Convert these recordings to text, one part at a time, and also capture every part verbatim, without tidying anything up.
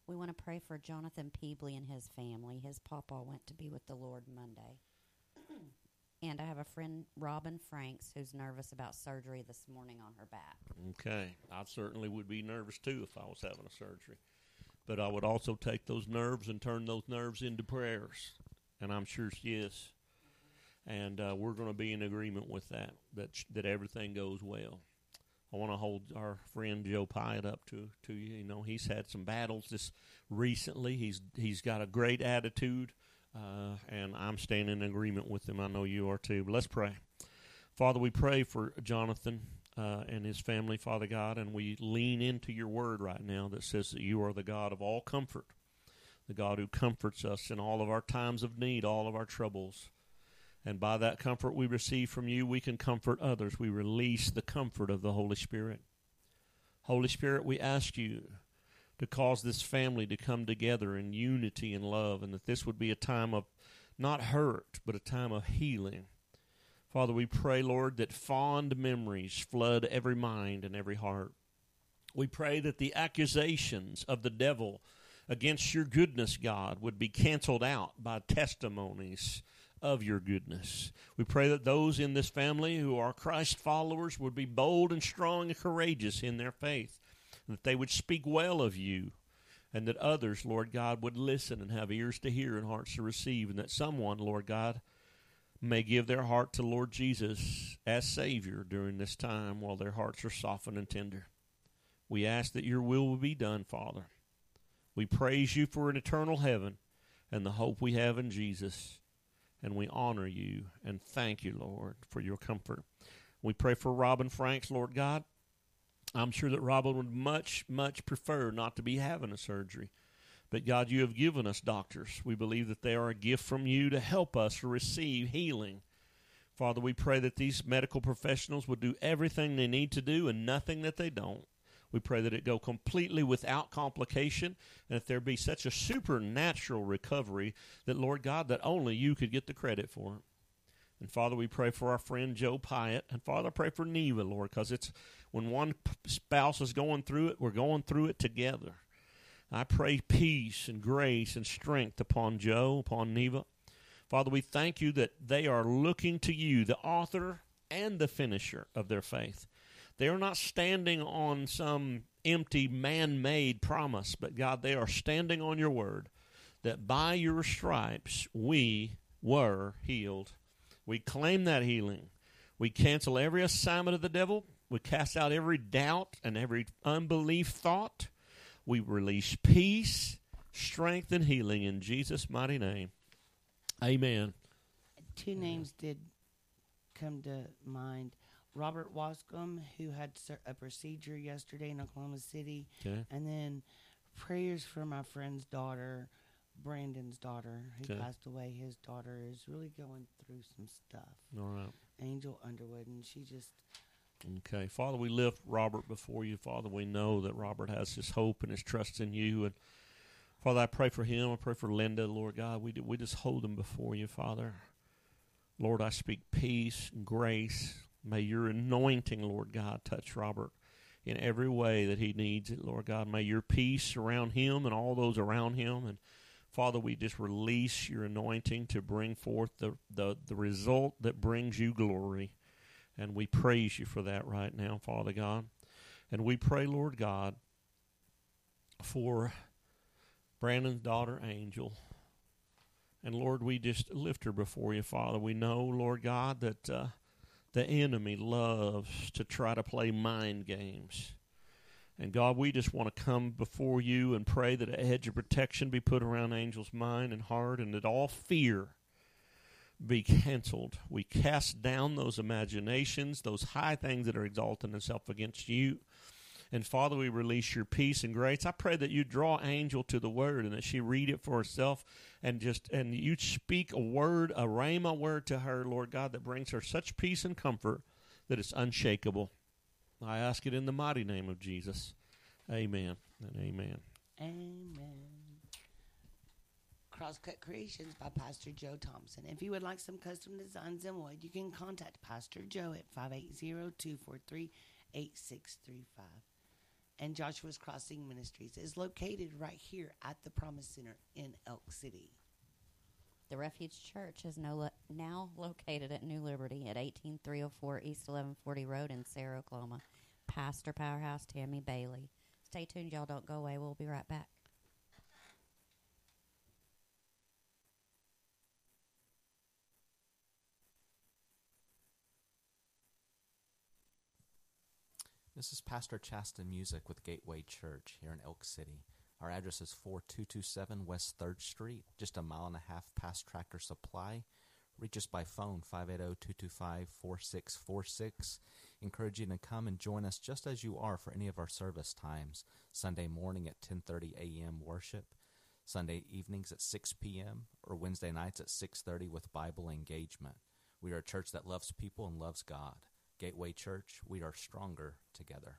We want to pray for Jonathan Peebley and his family. His papa went to be with the Lord Monday. And I have a friend, Robin Franks, who's nervous about surgery this morning on her back. Okay. I certainly would be nervous, too, if I was having a surgery. But I would also take those nerves and turn those nerves into prayers. And I'm sure she is. And uh, we're going to be in agreement with that, that sh- that everything goes well. I want to hold our friend Joe Pyatt up to, to you. You know, he's had some battles this recently. He's He's got a great attitude, uh, and I'm staying in agreement with him. I know you are too. But let's pray. Father, we pray for Jonathan uh, and his family, Father God, and we lean into your word right now that says that you are the God of all comfort, the God who comforts us in all of our times of need, all of our troubles. And by that comfort we receive from you, we can comfort others. We release the comfort of the Holy Spirit. Holy Spirit, we ask you to cause this family to come together in unity and love, and that this would be a time of not hurt, but a time of healing. Father, we pray, Lord, that fond memories flood every mind and every heart. We pray that the accusations of the devil against your goodness, God, would be canceled out by testimonies of your goodness. We pray that those in this family who are Christ followers would be bold and strong and courageous in their faith, that they would speak well of you, and that others, Lord God, would listen and have ears to hear and hearts to receive, and that someone, Lord God, may give their heart to Lord Jesus as Savior during this time while their hearts are softened and tender. We ask that your will will be done, Father. We praise you for an eternal heaven and the hope we have in Jesus. And we honor you and thank you, Lord, for your comfort. We pray for Robin Franks, Lord God. I'm sure that Robin would much, much prefer not to be having a surgery. But, God, you have given us doctors. We believe that they are a gift from you to help us to receive healing. Father, we pray that these medical professionals would do everything they need to do and nothing that they don't. We pray that it go completely without complication, and that there be such a supernatural recovery that, Lord God, that only you could get the credit for it. And, Father, we pray for our friend Joe Pyatt. And, Father, I pray for Neva, Lord, because it's when one spouse is going through it, we're going through it together. I pray peace and grace and strength upon Joe, upon Neva. Father, we thank you that they are looking to you, the author and the finisher of their faith. They are not standing on some empty man-made promise, but God, they are standing on your word, that by your stripes we were healed. We claim that healing. We cancel every assignment of the devil. We cast out every doubt and every unbelief thought. We release peace, strength, and healing in Jesus' mighty name. Amen. Two names did come to mind. Robert Wascom, who had a procedure yesterday in Oklahoma City. Okay. And then prayers for my friend's daughter, Brandon's daughter, who Okay. passed away. His daughter is really going through some stuff. All right. Angel Underwood, and she just... Okay. Father, we lift Robert before you. Father, we know that Robert has his hope and his trust in you. And, Father, I pray for him. I pray for Linda, Lord God. We, do, we just hold them before you, Father. Lord, I speak peace and grace. May your anointing, Lord God, touch Robert in every way that he needs it, Lord God. May your peace surround him and all those around him. And, Father, we just release your anointing to bring forth the, the, the result that brings you glory. And we praise you for that right now, Father God. And we pray, Lord God, for Brandon's daughter, Angel. And, Lord, we just lift her before you, Father. We know, Lord God, that... Uh, The enemy loves to try to play mind games. And God, we just want to come before you and pray that a hedge of protection be put around Angel's mind and heart, and that all fear be canceled. We cast down those imaginations, those high things that are exalting themselves against you. And Father, we release your peace and grace. I pray that you draw Angel to the word and that she read it for herself and just and you speak a word, a rhema word to her, Lord God, that brings her such peace and comfort that it's unshakable. I ask it in the mighty name of Jesus. Amen and amen. Amen. Crosscut Creations by Pastor Joe Thompson. If you would like some custom designs in wood, you can contact Pastor Joe at five eight zero, two four three, eight six three five. and Joshua's Crossing Ministries is located right here at the Promise Center in Elk City. The Refuge Church is no lo- now located at New Liberty at eighteen three oh four East eleven forty Road in Sarah, Oklahoma. Pastor Powerhouse Tammy Bailey. Stay tuned, y'all. Don't go away. We'll be right back. This is Pastor Chasten Music with Gateway Church here in Elk City. Our address is forty-two twenty-seven West third Street, just a mile and a half past Tractor Supply. Reach us by phone, five eight zero, two two five, four six four six. Encourage you to come and join us just as you are for any of our service times. Sunday morning at ten thirty a.m. worship, Sunday evenings at six p.m., or Wednesday nights at six thirty with Bible engagement. We are a church that loves people and loves God. Gateway Church, we are stronger together.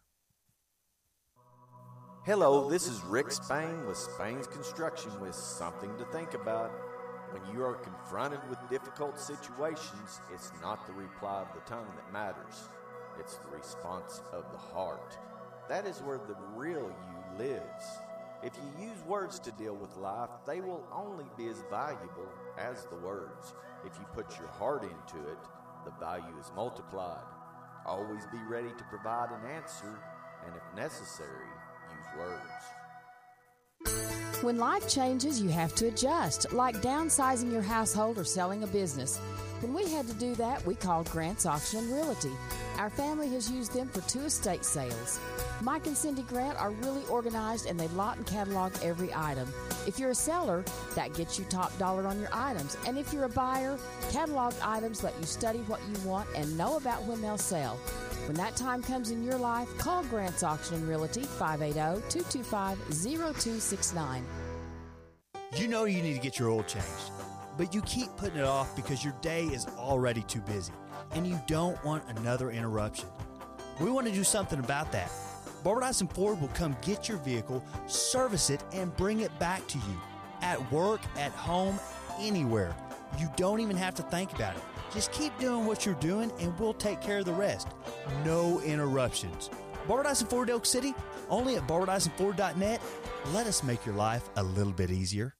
Hello, this is Rick Spain with Spain's Construction with something to think about. When you are confronted with difficult situations, it's not the reply of the tongue that matters. It's the response of the heart. That is where the real you lives. If you use words to deal with life, they will only be as valuable as the words. If you put your heart into it, the value is multiplied. Always be ready to provide an answer, and if necessary, use words. When life changes, you have to adjust, like downsizing your household or selling a business. When we had to do that, we called Grant's Auction and Realty. Our family has used them for two estate sales. Mike and Cindy Grant are really organized, and they lot and catalog every item. If you're a seller, that gets you top dollar on your items. And if you're a buyer, catalog items let you study what you want and know about when they'll sell. When that time comes in your life, call Grant's Auction and Realty, five eight zero, two two five, zero two six nine. You know you need to get your oil changed, but you keep putting it off because your day is already too busy, and you don't want another interruption. We want to do something about that. Barbara Dyson Ford will come get your vehicle, service it, and bring it back to you. At work, at home, anywhere. You don't even have to think about it. Just keep doing what you're doing, and we'll take care of the rest. No interruptions. Barbara Dyson Ford Elk City, only at barbara dyson ford dot net. Let us make your life a little bit easier.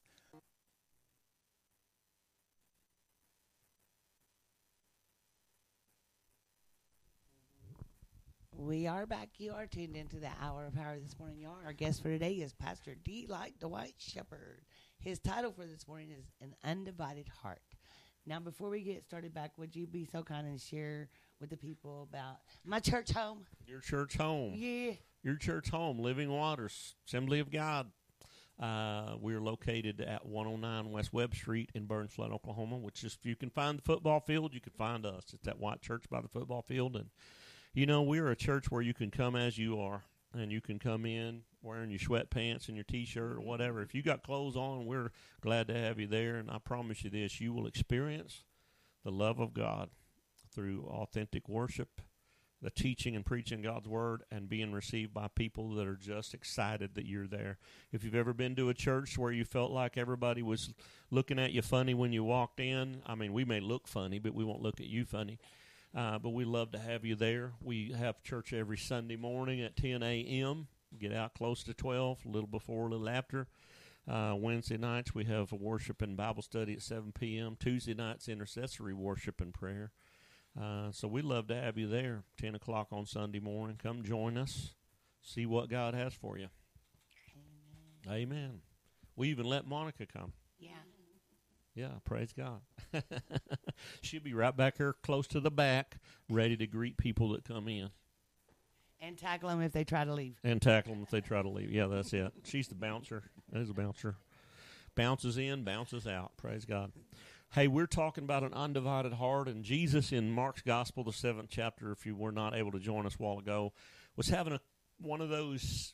We are back. You are tuned into the Hour of Power this morning. Y'all, our guest for today is Pastor D. Like Dwight Shepherd. His title for this morning is An Undivided Heart. Now, before we get started back, would you be so kind and share with the people about my church home? Your church home. Yeah. Your church home, Living Waters, Assembly of God. Uh, we're located at one oh nine West Webb Street in Burns Flood, Oklahoma, which is, if you can find the football field, you can find us. It's that white church by the football field. And, you know, we're a church where you can come as you are, and you can come in wearing your sweatpants and your T-shirt or whatever. If you got clothes on, we're glad to have you there. And I promise you this, you will experience the love of God through authentic worship, the teaching and preaching God's word, and being received by people that are just excited that you're there. If you've ever been to a church where you felt like everybody was looking at you funny when you walked in, I mean, we may look funny, but we won't look at you funny. Uh, but we love to have you there. We have church every Sunday morning at ten a.m. Get out close to twelve, a little before, a little after. Uh, Wednesday nights we have a worship and Bible study at seven p.m. Tuesday nights intercessory worship and prayer. Uh, so we love to have you there, ten o'clock on Sunday morning. Come join us. See what God has for you. Amen. Amen. We even let Monica come. Yeah. Yeah, praise God. She'll be right back here close to the back, ready to greet people that come in. And tackle them if they try to leave. And tackle them if they try to leave. Yeah, that's it. She's the bouncer. There's a bouncer. Bounces in, bounces out. Praise God. Hey, we're talking about an undivided heart, and Jesus in Mark's Gospel, the seventh chapter, if you were not able to join us a while ago, was having a one of those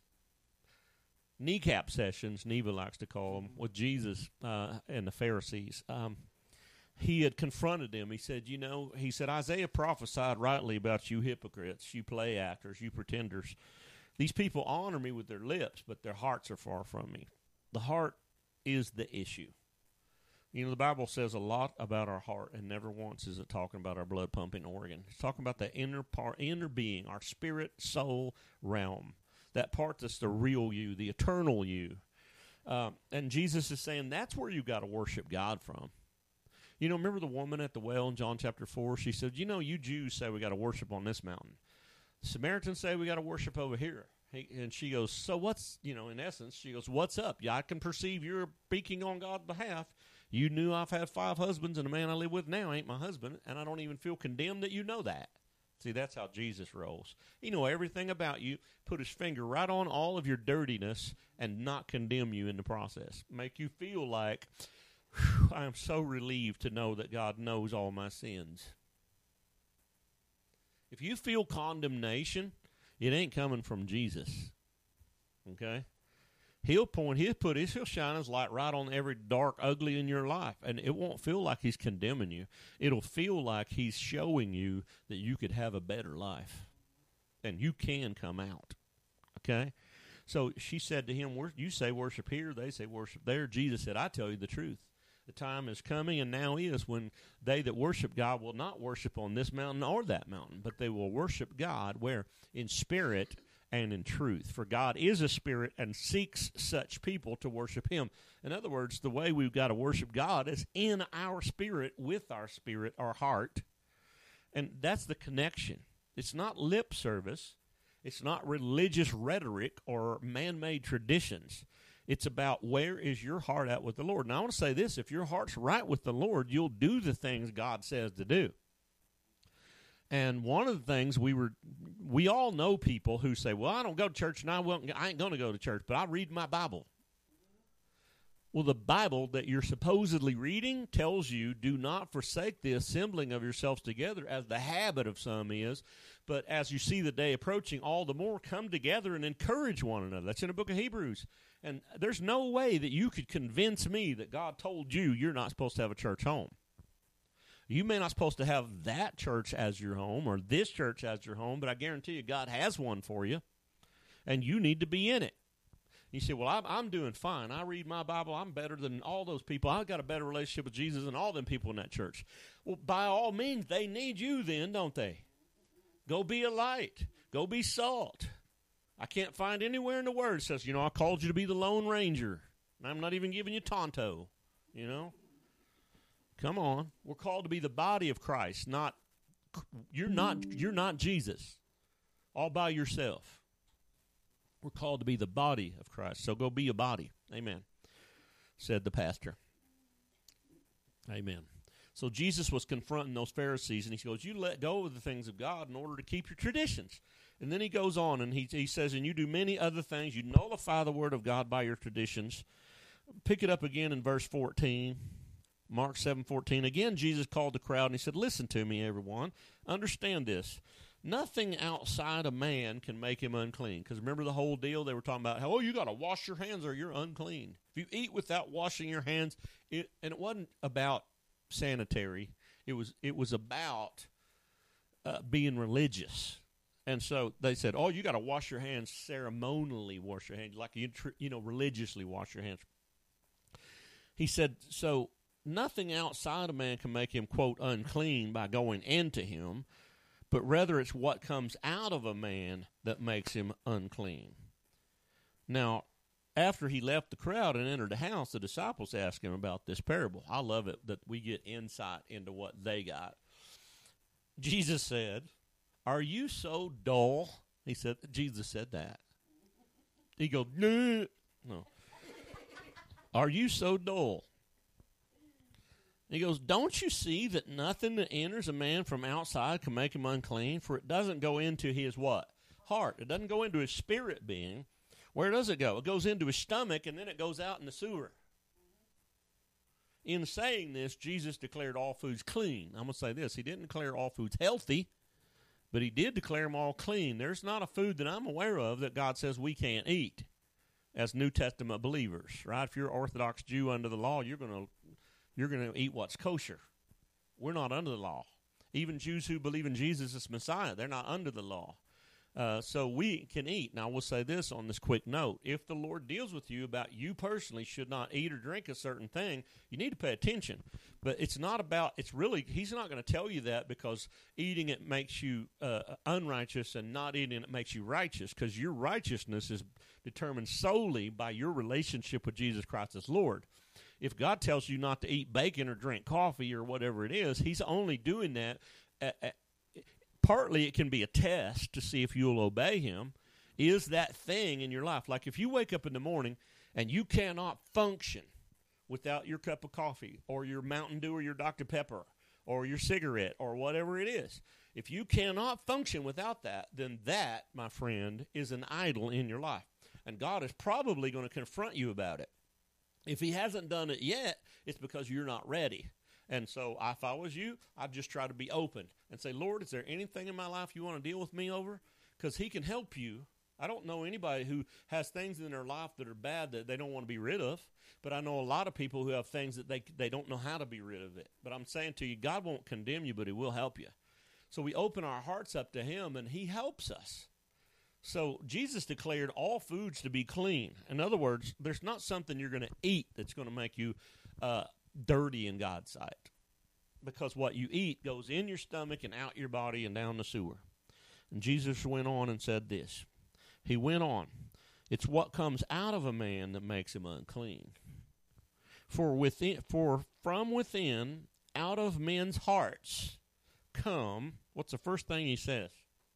kneecap sessions, Neva likes to call them, with Jesus uh, and the Pharisees. Um, he had confronted them. He said, you know, he said, Isaiah prophesied rightly about you hypocrites, you play actors, you pretenders. These people honor me with their lips, but their hearts are far from me. The heart is the issue. You know, the Bible says a lot about our heart, and never once is it talking about our blood-pumping organ. It's talking about the inner part, inner being, our spirit, soul realm. that part that's the real you, the eternal you. Uh, and Jesus is saying that's where you got to worship God from. You know, remember the woman at the well in John chapter four? She said, you know, you Jews say we got to worship on this mountain. The Samaritans say we got to worship over here. He, and she goes, so what's, you know, in essence, she goes, what's up? Yeah, I can perceive you're speaking on God's behalf. You knew I've had five husbands, and the man I live with now ain't my husband, and I don't even feel condemned that you know that. See, that's how Jesus rolls. He know everything about you, put his finger right on all of your dirtiness, and not condemn you in the process. Make you feel like, whew, I am so relieved to know that God knows all my sins. If you feel condemnation, it ain't coming from Jesus. Okay? He'll point, he'll put his, he'll shine his light right on every dark, ugly in your life, and it won't feel like he's condemning you. It'll feel like he's showing you that you could have a better life, and you can come out. Okay? So she said to him, you say worship here, they say worship there. Jesus said, I tell you the truth. The time is coming, and now is, when they that worship God will not worship on this mountain or that mountain, but they will worship God where? In spirit and in truth. For God is a spirit and seeks such people to worship him. In other words, the way we've got to worship God is in our spirit, with our spirit, our heart. And that's the connection. It's not lip service. It's not religious rhetoric or man-made traditions. It's about where is your heart at with the Lord. And I want to say this, if your heart's right with the Lord, you'll do the things God says to do. And one of the things we were, we all know people who say, well, I don't go to church, and I, won't, I ain't going to go to church, but I read my Bible. Well, the Bible that you're supposedly reading tells you, do not forsake the assembling of yourselves together, as the habit of some is, but as you see the day approaching, all the more come together and encourage one another. That's in the book of Hebrews. And there's no way that you could convince me that God told you you're not supposed to have a church home. You may not supposed to have that church as your home or this church as your home, but I guarantee you God has one for you, and you need to be in it. You say, well, I'm, I'm doing fine. I read my Bible. I'm better than all those people. I've got a better relationship with Jesus than all them people in that church. Well, by all means, they need you then, don't they? Go be a light. Go be salt. I can't find anywhere in the Word that says, you know, I called you to be the Lone Ranger, and I'm not even giving you Tonto, you know. Come on. We're called to be the body of Christ, not, you're not, you're not Jesus all by yourself. We're called to be the body of Christ. So go be a body. Amen, said the pastor. Amen. So Jesus was confronting those Pharisees, and he goes, you let go of the things of God in order to keep your traditions. And then he goes on, and he, he says, and you do many other things. You nullify the word of God by your traditions. Pick it up again in verse fourteen. Mark seven fourteen. Again, Jesus called the crowd, and he said, listen to me, everyone. Understand this. Nothing outside a man can make him unclean. Because remember the whole deal? They were talking about how, oh, you got to wash your hands or you're unclean. If you eat without washing your hands, it, and it wasn't about sanitary. It was it was about uh, being religious. And so they said, oh, you got to wash your hands, ceremonially wash your hands, like you, you know, religiously wash your hands. He said, so nothing outside a man can make him, quote, unclean by going into him, but rather it's what comes out of a man that makes him unclean. Now, after he left the crowd and entered the house, the disciples asked him about this parable. I love it that we get insight into what they got. Jesus said, are you so dull? He said, Jesus said that. He goes, no. No. Are you so dull? He goes, don't you see that nothing that enters a man from outside can make him unclean? For it doesn't go into his what? Heart. It doesn't go into his spirit being. Where does it go? It goes into his stomach, and then it goes out in the sewer. In saying this, Jesus declared all foods clean. I'm going to say this. He didn't declare all foods healthy, but he did declare them all clean. There's not a food that I'm aware of that God says we can't eat as New Testament believers, right? If you're an Orthodox Jew under the law, you're going to you're going to eat what's kosher. We're not under the law. Even Jews who believe in Jesus as Messiah, they're not under the law. Uh, so we can eat. Now, I will say this on this quick note. If the Lord deals with you about you personally should not eat or drink a certain thing, you need to pay attention. But it's not about, it's really, he's not going to tell you that because eating it makes you uh, unrighteous and not eating it makes you righteous, because your righteousness is determined solely by your relationship with Jesus Christ as Lord. If God tells you not to eat bacon or drink coffee or whatever it is, he's only doing that at, at partly it can be a test to see if you'll obey him. Is that thing in your life? Like if you wake up in the morning and you cannot function without your cup of coffee or your Mountain Dew or your Doctor Pepper or your cigarette or whatever it is, if you cannot function without that, then that, my friend, is an idol in your life. And God is probably going to confront you about it. If he hasn't done it yet, it's because you're not ready. And so if I was you, I'd just try to be open and say, Lord, is there anything in my life you want to deal with me over? Because he can help you. I don't know anybody who has things in their life that are bad that they don't want to be rid of. But I know a lot of people who have things that they they don't know how to be rid of it. But I'm saying to you, God won't condemn you, but he will help you. So we open our hearts up to him, and he helps us. So Jesus declared all foods to be clean. In other words, there's not something you're going to eat that's going to make you uh dirty in God's sight, because what you eat goes in your stomach and out your body and down the sewer. And Jesus went on and said this. He went on, it's what comes out of a man that makes him unclean. For within, for from within, out of men's hearts come, what's the first thing he says?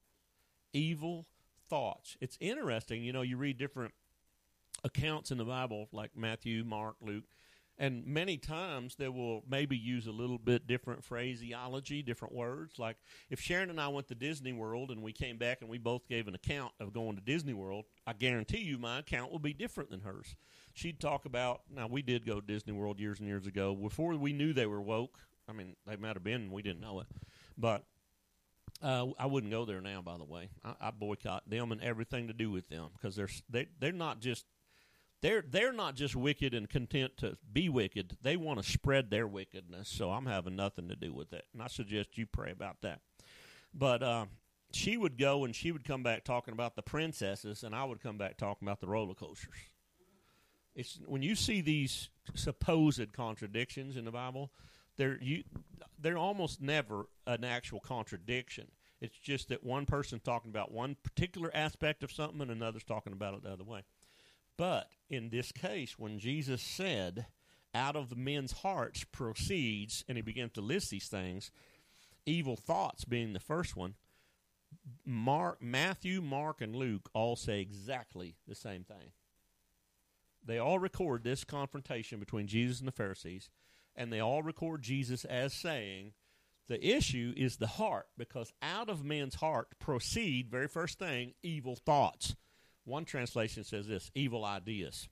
Evil thoughts. It's interesting, you know, you read different accounts in the Bible, like Matthew, Mark, Luke, and many times they will maybe use a little bit different phraseology, different words. Like if Sharon and I went to Disney World and we came back and we both gave an account of going to Disney World, I guarantee you my account will be different than hers. She'd talk about, now we did go to Disney World years and years ago, before we knew they were woke. I mean, they might have been and we didn't know it. But uh, I wouldn't go there now, by the way. I, I boycott them and everything to do with them, because they're, they, they're not just They're they're not just wicked and content to be wicked. They want to spread their wickedness, so I'm having nothing to do with it. And I suggest you pray about that. But uh, she would go and she would come back talking about the princesses, and I would come back talking about the roller coasters. It's when you see these supposed contradictions in the Bible, they're you they're almost never an actual contradiction. It's just that one person's talking about one particular aspect of something and another's talking about it the other way. But in this case, when Jesus said, out of the men's hearts proceeds, and he began to list these things, evil thoughts being the first one, Mark, Matthew, Mark, and Luke all say exactly the same thing. They all record this confrontation between Jesus and the Pharisees, and they all record Jesus as saying, the issue is the heart, because out of men's heart proceed, very first thing, evil thoughts. One translation says this, evil ideas.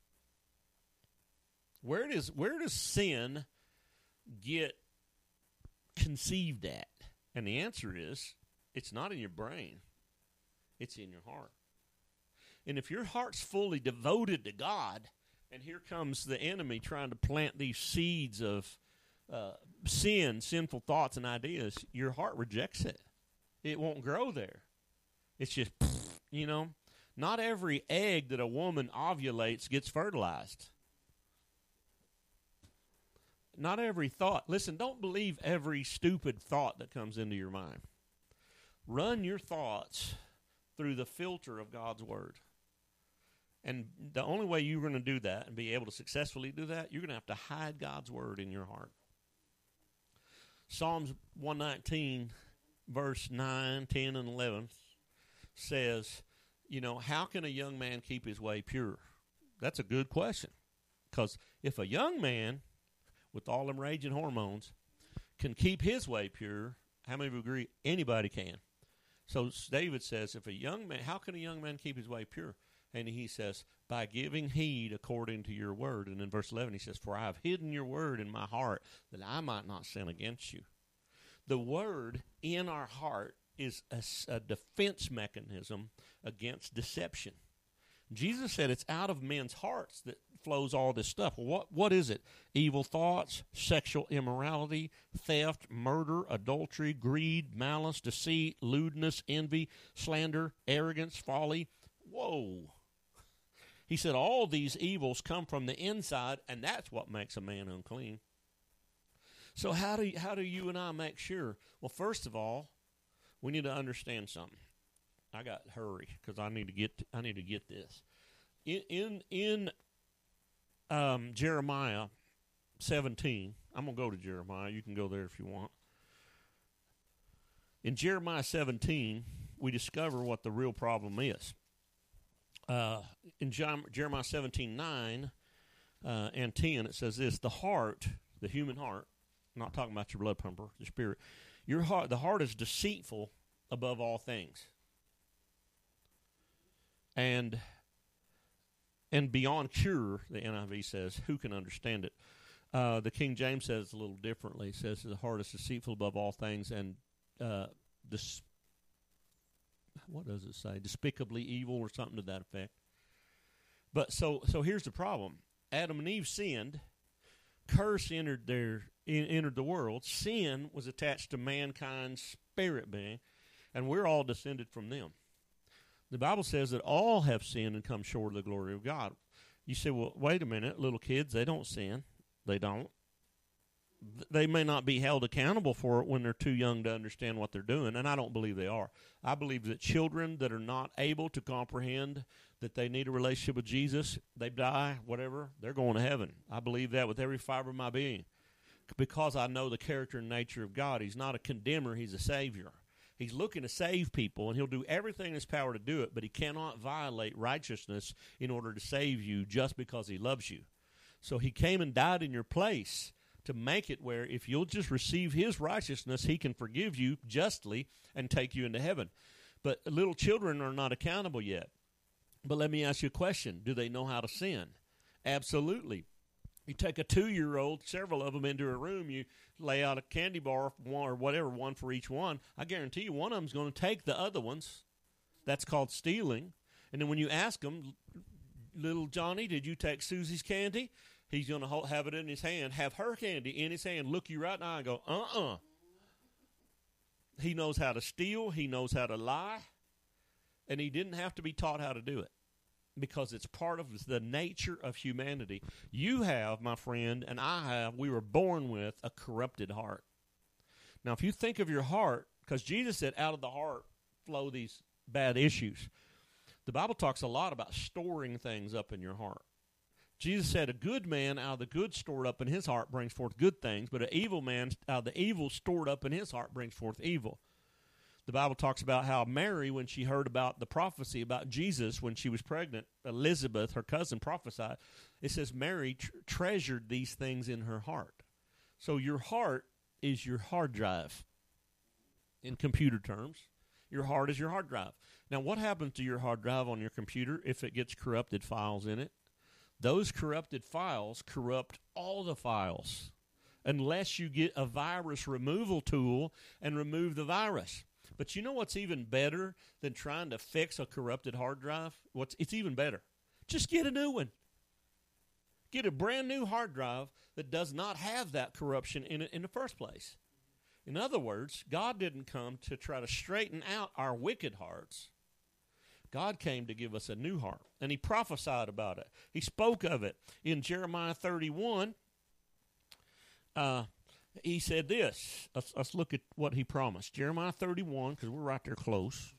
Where does where does sin get conceived at? And the answer is, it's not in your brain. It's in your heart. And if your heart's fully devoted to God, and here comes the enemy trying to plant these seeds of uh, sin, sinful thoughts and ideas, your heart rejects it. It won't grow there. It's just, you know. Not every egg that a woman ovulates gets fertilized. Not every thought. Listen, don't believe every stupid thought that comes into your mind. Run your thoughts through the filter of God's Word. And the only way you're going to do that and be able to successfully do that, you're going to have to hide God's Word in your heart. Psalms one nineteen, verse nine, ten, and eleven says, you know, how can a young man keep his way pure? That's a good question. Because if a young man, with all them raging hormones, can keep his way pure, how many of you agree? Anybody can. So David says, if a young man, how can a young man keep his way pure? And he says, by giving heed according to your word. And in verse eleven he says, for I have hidden your word in my heart that I might not sin against you. The word in our heart is a, a defense mechanism against deception. Jesus said it's out of men's hearts that flows all this stuff. Well, what what is it? Evil thoughts, sexual immorality, theft, murder, adultery, greed, malice, deceit, lewdness, envy, slander, arrogance, folly. Whoa. He said all these evils come from the inside, and that's what makes a man unclean. So how do you, how do you and I make sure? Well, first of all, we need to understand something. I got to hurry because I need to get I need to get this. In in in um, Jeremiah seventeen, I'm gonna go to Jeremiah. You can go there if you want. In Jeremiah seventeen, we discover what the real problem is. Uh, in Jeremiah seventeen nine uh, and ten, it says this: the heart, the human heart. I'm not talking about your blood pumper, the spirit. Your heart, the heart is deceitful above all things, and and beyond cure. The N I V says, "Who can understand it?" Uh, the King James says it a little differently. It says the heart is deceitful above all things, and uh, this. What does it say? Despicably evil, or something to that effect. But so so here's the problem: Adam and Eve sinned. Curse entered their entered the world. Sin was attached to mankind's spirit being, and we're all descended from them. The Bible says that all have sinned and come short of the glory of God. You say, well, wait a minute, little kids, they don't sin. They don't. They may not be held accountable for it when they're too young to understand what they're doing, and I don't believe they are. I believe that children that are not able to comprehend that they need a relationship with Jesus, they die, whatever, they're going to heaven. I believe that with every fiber of my being because I know the character and nature of God. He's not a condemner, he's a savior. He's looking to save people, and he'll do everything in his power to do it, but he cannot violate righteousness in order to save you just because he loves you. So he came and died in your place to make it where if you'll just receive his righteousness, he can forgive you justly and take you into heaven. But little children are not accountable yet. But let me ask you a question. Do they know how to sin? Absolutely. You take a two-year-old, several of them into a room, you lay out a candy bar one or whatever, one for each one. I guarantee you one of them's going to take the other ones. That's called stealing. And then when you ask them, little Johnny, did you take Susie's candy? He's going to have it in his hand, have her candy in his hand, look you right in the eye and go, uh-uh. He knows how to steal. He knows how to lie. And he didn't have to be taught how to do it because it's part of the nature of humanity. You have, my friend, and I have, we were born with a corrupted heart. Now, if you think of your heart, because Jesus said out of the heart flow these bad issues. The Bible talks a lot about storing things up in your heart. Jesus said a good man out of the good stored up in his heart brings forth good things, but an evil man out of the evil stored up in his heart brings forth evil. The Bible talks about how Mary, when she heard about the prophecy about Jesus when she was pregnant, Elizabeth, her cousin, prophesied. It says Mary tr- treasured these things in her heart. So your heart is your hard drive in computer terms. Your heart is your hard drive. Now, what happens to your hard drive on your computer if it gets corrupted files in it? Those corrupted files corrupt all the files unless you get a virus removal tool and remove the virus. But you know what's even better than trying to fix a corrupted hard drive? What's it's even better. Just get a new one. Get a brand new hard drive that does not have that corruption in it in the first place. In other words, God didn't come to try to straighten out our wicked hearts. God came to give us a new heart, and he prophesied about it. He spoke of it in Jeremiah thirty-one. Uh, he said this. Let's, let's look at what he promised. Jeremiah thirty-one, because we're right there close.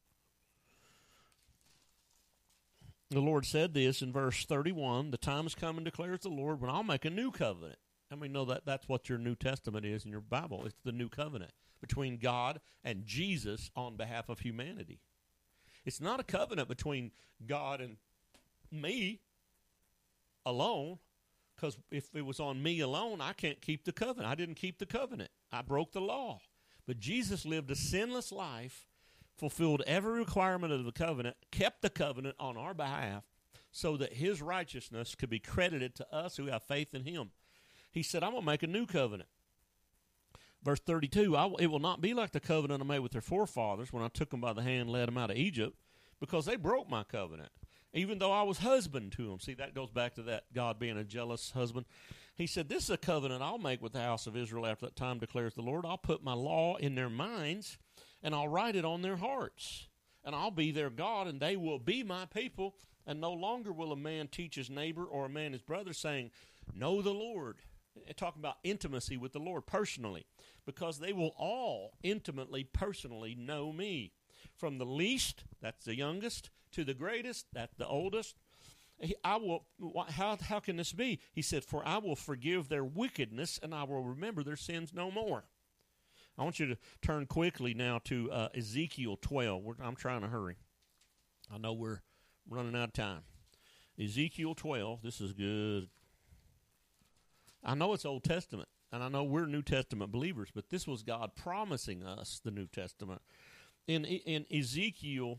The Lord said this in verse thirty-one, the time is coming, declares the Lord, when I'll make a new covenant. I mean, know that that's what your New Testament is in your Bible. It's the new covenant between God and Jesus on behalf of humanity. It's not a covenant between God and me alone, because if it was on me alone, I can't keep the covenant. I didn't keep the covenant. I broke the law. But Jesus lived a sinless life, fulfilled every requirement of the covenant, kept the covenant on our behalf so that his righteousness could be credited to us who have faith in him. He said, I'm going to make a new covenant. Verse thirty-two, I w- it will not be like the covenant I made with their forefathers when I took them by the hand and led them out of Egypt, because they broke my covenant. even though I was husband to them. See, that goes back to that God being a jealous husband. He said, this is a covenant I'll make with the house of Israel after that time, declares the Lord. I'll put my law in their minds, and I'll write it on their hearts. And I'll be their God, and they will be my people. And no longer will a man teach his neighbor or a man his brother, saying, know the Lord. Talking about intimacy with the Lord personally, because they will all intimately, personally know me. From the least, that's the youngest, to the greatest, that's the oldest. I will. How how can this be? He said, for I will forgive their wickedness, and I will remember their sins no more. I want you to turn quickly now to uh, Ezekiel twelve. We're, I'm trying to hurry. I know we're running out of time. Ezekiel twelve. This is good. I know it's Old Testament, and I know we're New Testament believers, but this was God promising us the New Testament. In in Ezekiel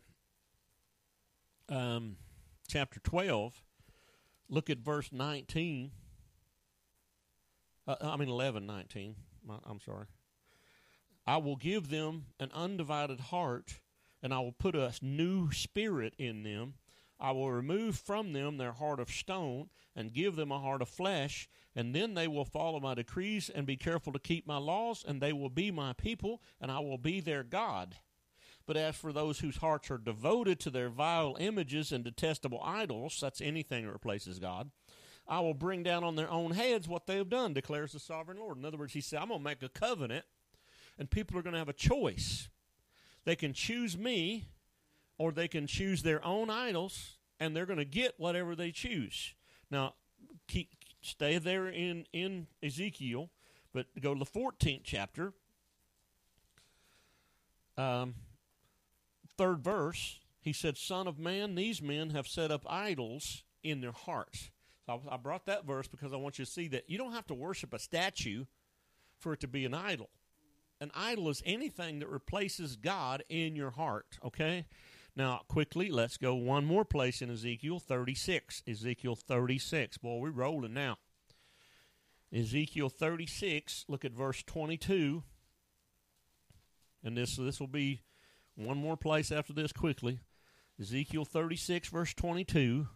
um, chapter twelve, look at verse nineteen. Uh, I mean eleven, nineteen. I'm sorry. I will give them an undivided heart, and I will put a new spirit in them. I will remove from them their heart of stone and give them a heart of flesh, and then they will follow my decrees and be careful to keep my laws, and they will be my people, and I will be their God. But as for those whose hearts are devoted to their vile images and detestable idols, that's anything that replaces God, I will bring down on their own heads what they have done, declares the sovereign Lord. In other words, he said, I'm going to make a covenant, and people are going to have a choice. They can choose me, or they can choose their own idols, and they're going to get whatever they choose. Now, keep, stay there in, in Ezekiel, but go to the fourteenth chapter, um, third verse. He said, Son of man, these men have set up idols in their hearts. So I, I brought that verse because I want you to see that you don't have to worship a statue for it to be an idol. An idol is anything that replaces God in your heart, okay? Now, quickly, let's go one more place in Ezekiel thirty-six. Ezekiel thirty-six. Boy, we're rolling now. Ezekiel thirty-six, look at verse twenty-two. And this, this will be one more place after this quickly. Ezekiel thirty-six, verse twenty-two.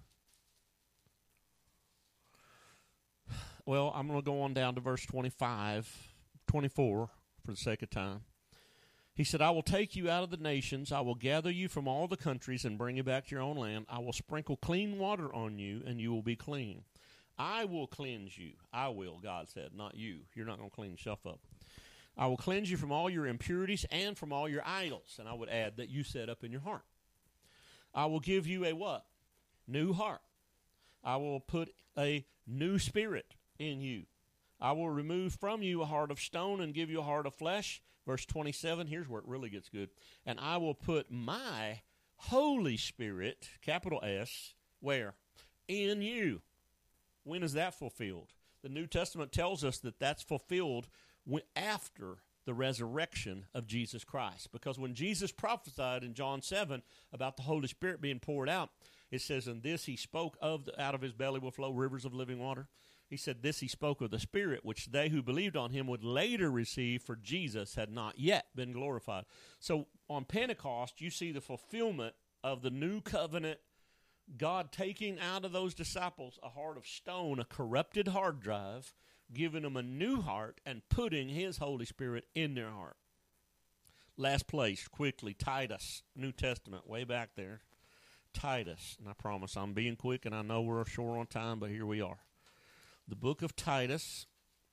Well, I'm going to go on down to verse twenty-five, twenty-four for the sake of time. He said, I will take you out of the nations. I will gather you from all the countries and bring you back to your own land. I will sprinkle clean water on you, and you will be clean. I will cleanse you. I will, God said, not you. You're not going to clean yourself up. I will cleanse you from all your impurities and from all your idols. And I would add that you set up in your heart. I will give you a what? New heart. I will put a new spirit in you. I will remove from you a heart of stone and give you a heart of flesh. Verse twenty-seven, here's where it really gets good. And I will put my Holy Spirit, capital S, where? In you. When is that fulfilled? The New Testament tells us that that's fulfilled after the resurrection of Jesus Christ. Because when Jesus prophesied in John seven about the Holy Spirit being poured out, it says, in this he spoke of, the, out of his belly will flow rivers of living water. He said, this he spoke of the Spirit, which they who believed on him would later receive, for Jesus had not yet been glorified. So on Pentecost, you see the fulfillment of the new covenant, God taking out of those disciples a heart of stone, a corrupted hard drive, giving them a new heart, and putting his Holy Spirit in their heart. Last place, quickly, Titus, New Testament, way back there. Titus, and I promise I'm being quick, and I know we're short on time, but here we are. The book of Titus,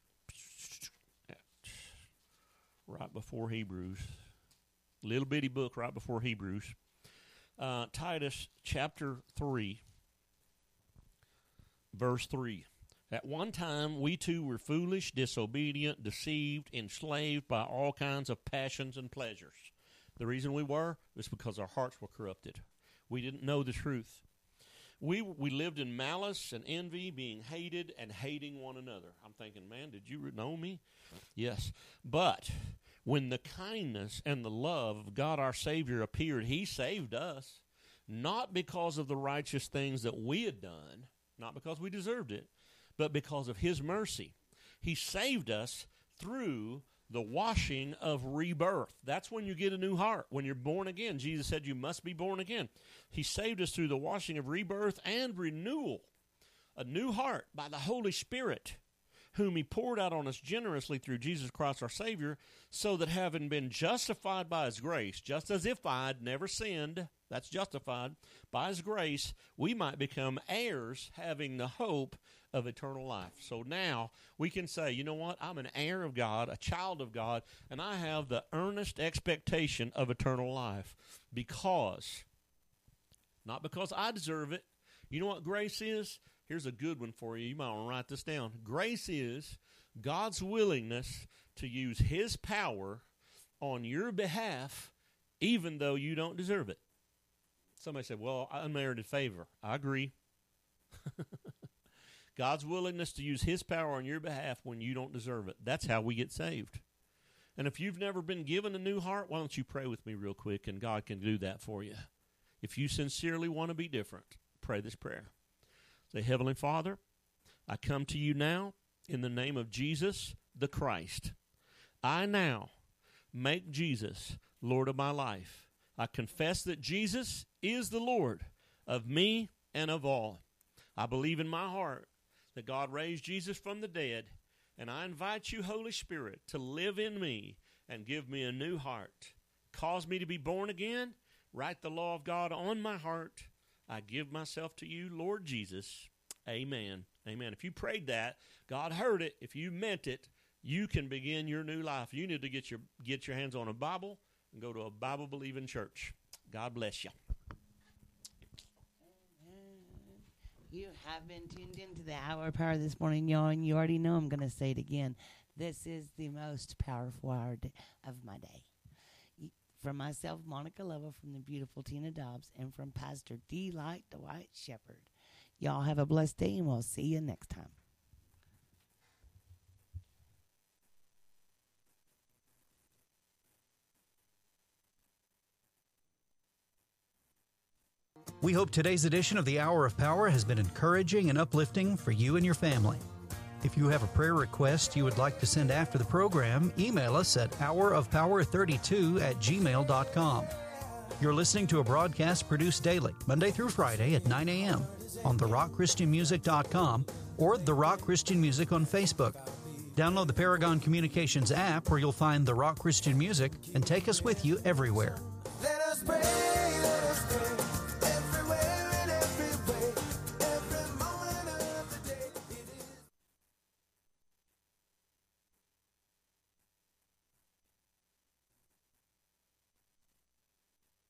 right before Hebrews, little bitty book right before Hebrews. Uh, Titus chapter three, verse three. At one time we too were foolish, disobedient, deceived, enslaved by all kinds of passions and pleasures. The reason we were was because our hearts were corrupted. We didn't know the truth. We we lived in malice and envy, being hated and hating one another. I'm thinking, man, did you know me? Yes. But when the kindness and the love of God our Savior appeared, he saved us, not because of the righteous things that we had done, not because we deserved it, but because of his mercy. He saved us through the washing of rebirth. That's when you get a new heart, when you're born again. Jesus said you must be born again. He saved us through the washing of rebirth and renewal, a new heart by the Holy Spirit, whom he poured out on us generously through Jesus Christ our Savior, so that having been justified by his grace, just as if I'd never sinned, that's justified, by his grace, we might become heirs, having the hope of eternal life. So now we can say, you know what, I'm an heir of God, a child of God, and I have the earnest expectation of eternal life because, not because I deserve it. You know what grace is? Here's a good one for you. You might want to write this down. Grace is God's willingness to use his power on your behalf even though you don't deserve it. Somebody said, well, unmerited favor. I agree. God's willingness to use his power on your behalf when you don't deserve it. That's how we get saved. And if you've never been given a new heart, why don't you pray with me real quick, and God can do that for you. If you sincerely want to be different, pray this prayer. Say, Heavenly Father, I come to you now in the name of Jesus the Christ. I now make Jesus Lord of my life. I confess that Jesus is the Lord of me and of all. I believe in my heart that God raised Jesus from the dead, and I invite you, Holy Spirit, to live in me and give me a new heart. Cause me to be born again. Write the law of God on my heart. I give myself to you, Lord Jesus. Amen. Amen. If you prayed that, God heard it. If you meant it, you can begin your new life. You need to get your get your hands on a Bible and go to a Bible-believing church. God bless you. You have been tuned into the Hour of Power this morning, y'all, and you already know I'm going to say it again. This is the most powerful hour of my day. From myself, Monica Lovell, from the beautiful Tina Dobbs, and from Pastor D. Light, the White Shepherd. Y'all have a blessed day, and we'll see you next time. We hope today's edition of the Hour of Power has been encouraging and uplifting for you and your family. If you have a prayer request you would like to send after the program, email us at hour of power thirty-two at gmail dot com. You're listening to a broadcast produced daily, Monday through Friday at nine a.m. on the rock christian music dot com or The Rock Christian Music on Facebook. Download the Paragon Communications app where you'll find The Rock Christian Music and take us with you everywhere.